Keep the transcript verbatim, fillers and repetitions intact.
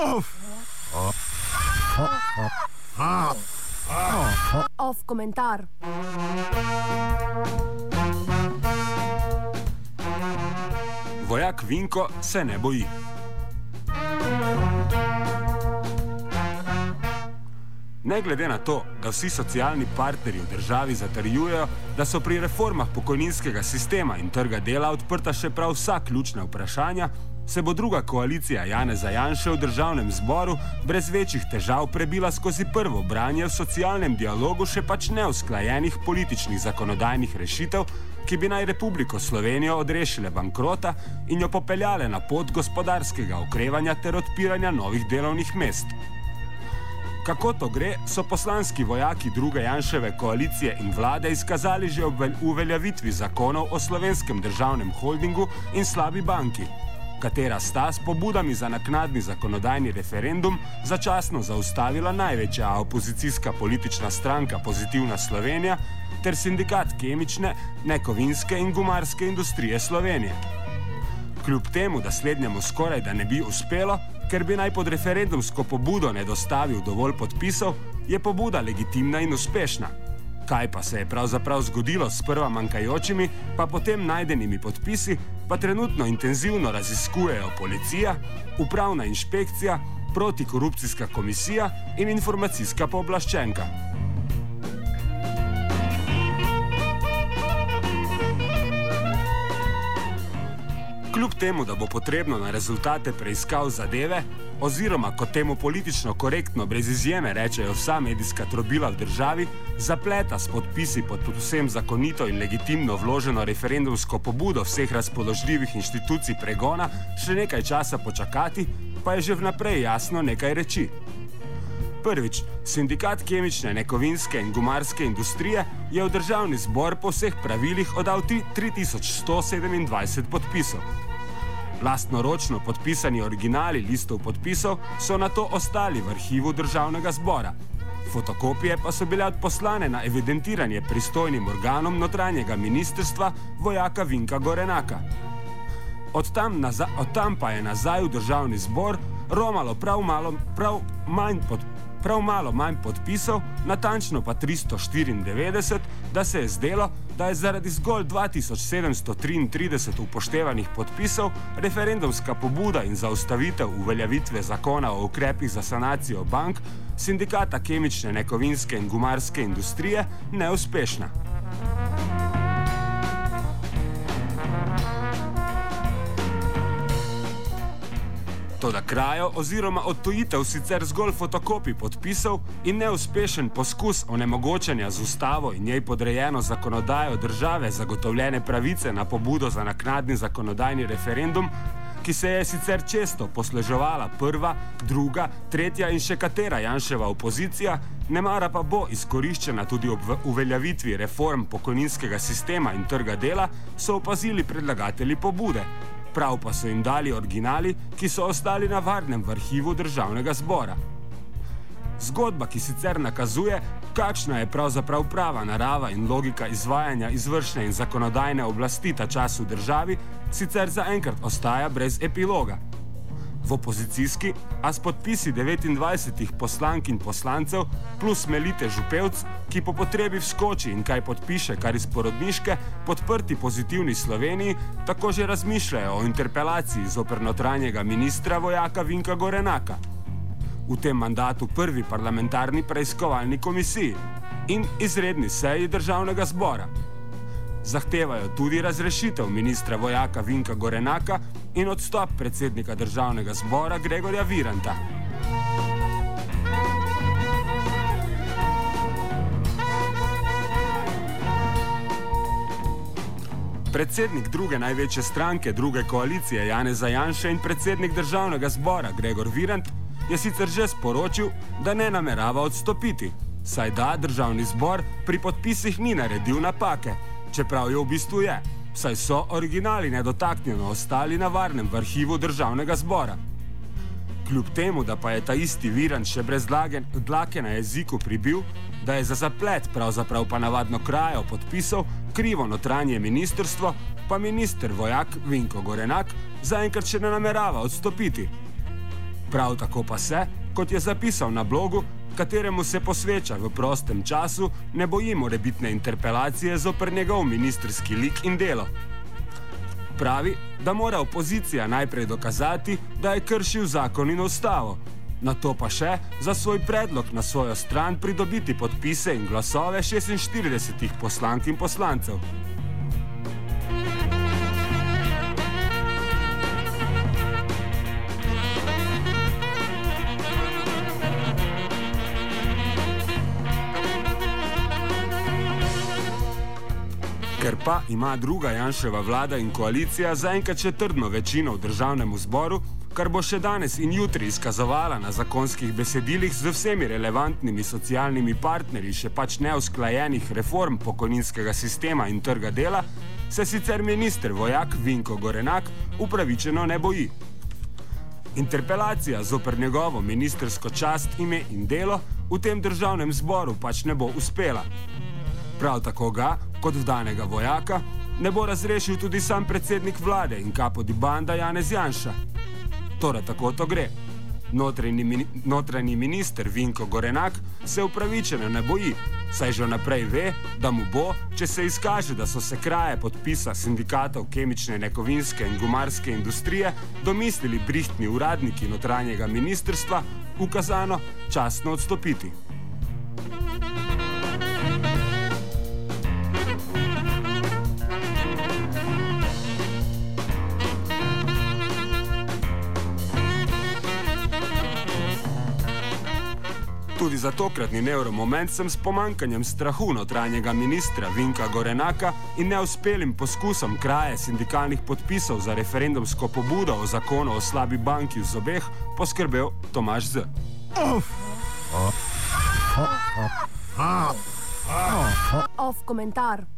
Off komentar. Vojak Vinko se ne boji. Ne glede na to, da vsi socialni partnerji v državi zatrjujejo, da so pri reformah pokojninskega sistema in trga dela odprta še prav vsa ključna vprašanja, se bo druga koalicija Janeza Janše v državnem zboru brez večjih težav prebila skozi prvo branje v socialnem dialogu še pač neusklajenih političnih zakonodajnih rešitev, ki bi naj Republiko Slovenijo odrešile bankrota in jo popeljale na pot gospodarskega okrevanja ter odpiranja novih delovnih mest. Kako to gre, so poslanski vojaki druge Janševe koalicije in vlade izkazali že ob uveljavitvi zakonov o Slovenskem državnem holdingu in slabi banki, katera sta s pobudami za naknadni zakonodajni referendum začasno zaustavila največja opozicijska politična stranka Pozitivna Slovenija ter sindikat kemične, nekovinske in gumarske industrije Slovenije. Kljub temu, da slednjemu skoraj da ne bi uspelo, ker bi naj pod referendumsko pobudo ne dostavil dovolj podpisov, je pobuda legitimna in uspešna. Kaj pa se je pravzaprav zgodilo s sprva manjkajočimi, pa potem najdenimi podpisi, pa trenutno intenzivno raziskujejo policija, upravna inšpekcija, protikorupcijska komisija in informacijska pooblaščenka. Kljub temu, da bo potrebno na rezultate preiskav zadeve, oziroma kot temu politično korektno brez izjeme rečejo vsa medijska trobila v državi, zapleta s podpisi pod povsem zakonito in legitimno vloženo referendumsko pobudo vseh razpoložljivih inštitucij pregona še nekaj časa počakati, pa je že vnaprej jasno nekaj reči. Prvič, sindikat kemične, nekovinske in gumarske industrije je v državni zbor po vseh pravilih oddal tri tisoč sto sedemindvajset podpisov. Lastnoročno podpisani originali listov podpisov so nato ostali v arhivu državnega zbora. Fotokopije pa so bile odposlane na evidentiranje pristojnim organom notranjega ministrstva vojaka Vinka Gorenaka. Od tam, naza, od tam pa je nazaj v državni zbor romalo prav malo, prav manj pod, prav malo manj podpisov, natančno pa tristo štiriindevetdeset, da se je zdelo, da je zaradi zgolj dva tisoč sedemsto triintrideset upoštevanih podpisov referendumska pobuda in zaustavitev uveljavitve zakona o ukrepih za sanacijo bank sindikata kemične, nekovinske in gumarske industrije neuspešna. Toda krajo oziroma odtujitev sicer zgolj fotokopij podpisov in neuspešen poskus onemogočanja z ustavo in njej podrejeno zakonodajo države zagotovljene pravice na pobudo za naknadni zakonodajni referendum, ki se je sicer često posluževala prva, druga, tretja in še katera Janševa opozicija, nemara pa bo izkoriščena tudi ob uveljavitvi reform pokojninskega sistema in trga dela, so opazili predlagatelji pobude. Prav pa so jim dali originali, ki so ostali na varnem v arhivu državnega zbora. Zgodba, ki sicer nakazuje, kakšna je pravzaprav prava narava in logika izvajanja izvršne in zakonodajne oblasti ta čas v državi, sicer zaenkrat ostaja brez epiloga. V opozicijski, a s podpisi devetindvajsetih poslank in poslancev plus Melite Župevc, ki po potrebi vskoči in kaj podpiše kar iz porodniške, podprti Pozitivni Sloveniji, tako že razmišljajo o interpelaciji zoper notranjega ministra vojaka Vinka Gorenaka. V tem mandatu prvi parlamentarni preiskovalni komisiji in izredni seji državnega zbora. Zahtevajo tudi razrešitev ministra vojaka Vinka Gorenaka in odstop predsednika državnega zbora Gregorja Viranta. Predsednik druge največje stranke druge koalicije Janeza Janše in predsednik državnega zbora Gregor Virant je sicer že sporočil, da ne namerava odstopiti, saj da državni zbor pri podpisih ni naredil napake, čeprav jo v bistvu je, saj so originali nedotaknjeno ostali na varnem v arhivu državnega zbora. Kljub temu, da pa je ta isti Virant še brez dlake na jeziku pribil, da je za zaplet pravzaprav pa navadno krajo podpisov krivo notranje ministrstvo, pa minister vojak Vinko Gorenak zaenkrat še ne namerava odstopiti. Prav tako pa se, kot je zapisal na blogu, kateremu se posveča v prostem času, ne boji morebitne interpelacije zoper njegov ministrski lik in delo. Pravi, da mora opozicija najprej dokazati, da je kršil zakon in ustavo, nato pa še za svoj predlog na svojo stran pridobiti podpise in glasove šestinštiridesetih poslank in poslancev. Ker pa ima druga Janševa vlada in koalicija zaenkrat še trdno večino v državnem zboru, kar bo še danes in jutri izkazovala na zakonskih besedilih z vsemi relevantnimi socialnimi partnerji še pač neusklajenih reform pokojninskega sistema in trga dela, se sicer minister Vojak Vinko Gorenak upravičeno ne boji. Interpelacija zoper njegovo ministrsko čast, ime in delo v tem državnem zboru pač ne bo uspela. Prav tako ga, kot vdanega vojaka, ne bo razrešil tudi sam predsednik vlade in kapo di banda Janez Janša. Torej tako to gre. Notranji, notranji minister Vinko Gorenak se upravičeno ne boji, saj že naprej ve, da mu bo, če se izkaže, da so se kraje podpisa sindikatov kemične, nekovinske in gumarske industrije domislili brihtni uradniki notranjega ministrstva, ukazano častno odstopiti. Tudi za tokratni nevromoment sem s pomankanjem strahu notranjega ministra Vinka Gorenaka in neuspelim poskusom kraje sindikalnih podpisov za referendumsko pobudo o zakonu o slabi banki v zobeh poskrbel Tomaž Z. Off komentar.